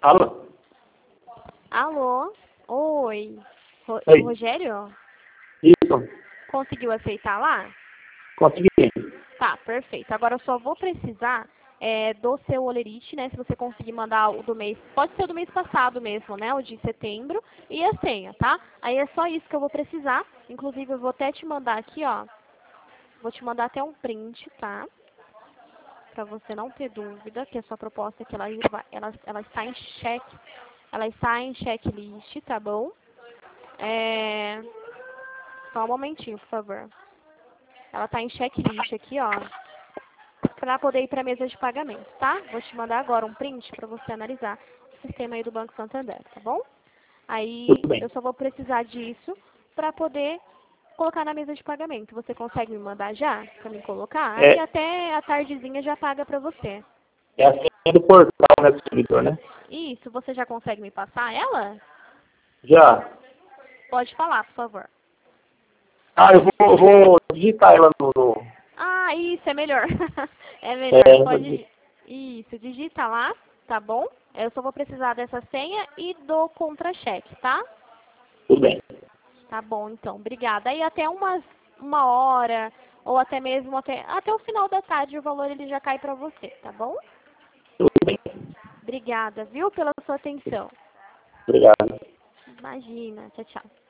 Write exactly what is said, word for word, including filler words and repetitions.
Alô? Alô? Oi. Ro Oi. Rogério? Isso. Conseguiu aceitar lá? Consegui. Tá, perfeito. Agora eu só vou precisar é, do seu olerite, né? Se você conseguir mandar o do mês. Pode ser o do mês passado mesmo, né? O de setembro. E a senha, tá? Aí é só isso que eu vou precisar. Inclusive eu vou até te mandar aqui, ó. Vou te mandar até um print, tá? Pra você não ter dúvida que a sua proposta aqui, ela, ela, ela está em cheque. Ela está em checklist, tá bom? É... Só um momentinho, por favor. Ela está em checklist aqui, ó. Pra poder ir pra mesa de pagamento, tá? Vou te mandar agora um print pra você analisar o sistema aí do Banco Santander, tá bom? Aí Tudo bem. eu só vou precisar disso pra poder colocar na mesa de pagamento. Você consegue me mandar já? Pra me colocar? Aí É, até a tardezinha já paga pra você. é a senha do portal, né, do servidor, né? Isso, você já consegue me passar ela? Já. Pode falar, por favor. Ah, eu vou, eu vou digitar ela no... no Ah, isso, é melhor. É melhor. é, vou Pode. digitar. Isso, digita lá, tá bom? Eu só vou precisar dessa senha e do contra-cheque, tá? Tudo bem. Tá bom, então. Obrigada. Aí até umas, uma hora, ou até mesmo até, até o final da tarde, o valor ele já cai pra você, tá bom? Tudo bem. Obrigada, viu, pela sua atenção. Obrigado. Imagina. Tchau, tchau.